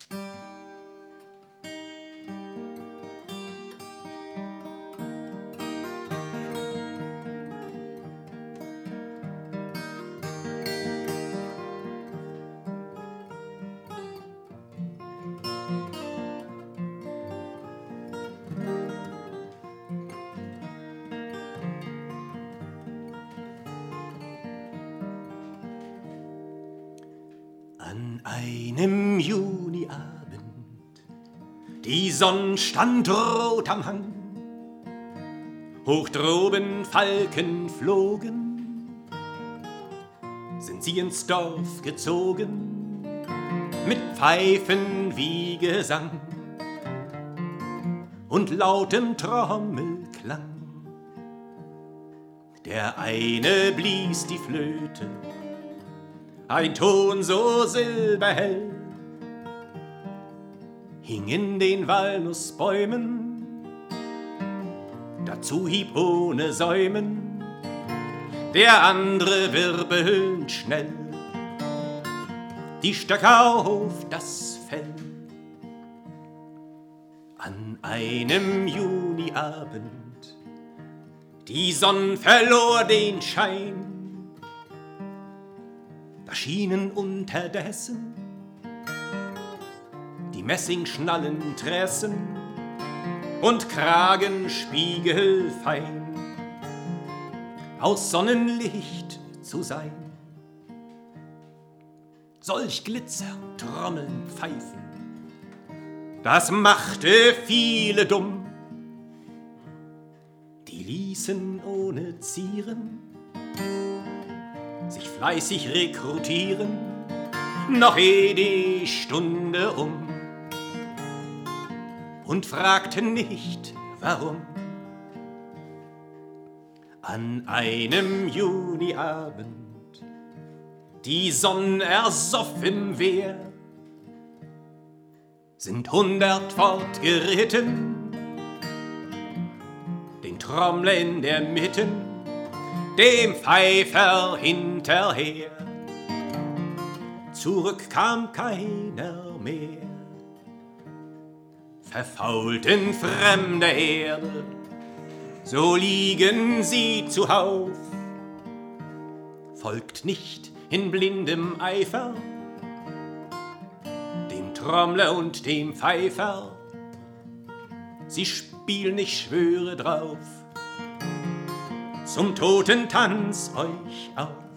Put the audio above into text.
An einem Juniabend, die Sonn stand rot am Hang, hoch droben Falken flogen, sind sie ins Dorf gezogen, mit Pfeifen wie Gesang und lautem Trommelklang. Der eine blies die Flöte, ein Ton so silberhell, hing in den Walnussbäumen, dazu hieb ohne Säumen, der andere wirbelnd schnell die Stöcker auf das Fell. An einem Juniabend, die Sonn verlor den Schein, da schienen unterdessen die Messingschnallen Tressen und Kragen spiegelfein aus Sonnenlicht zu sein. Solch Glitzer, Trommeln, Pfeifen, das machte viele dumm. Die ließen ohne Zieren sich fleißig rekrutieren, noch eh die Stunde um, und fragten nicht, warum. An einem Juniabend, die Sonn ersoff im Wehr, sind 100 fortgeritten, den Trommler in der Mitten, dem Pfeifer hinterher. Zurück kam keiner mehr. Verfault in fremder Erde, so liegen sie zuhauf. Folgt nicht in blindem Eifer dem Trommler und dem Pfeifer. Sie spielen, ich schwöre drauf, zum Totentanz euch auf.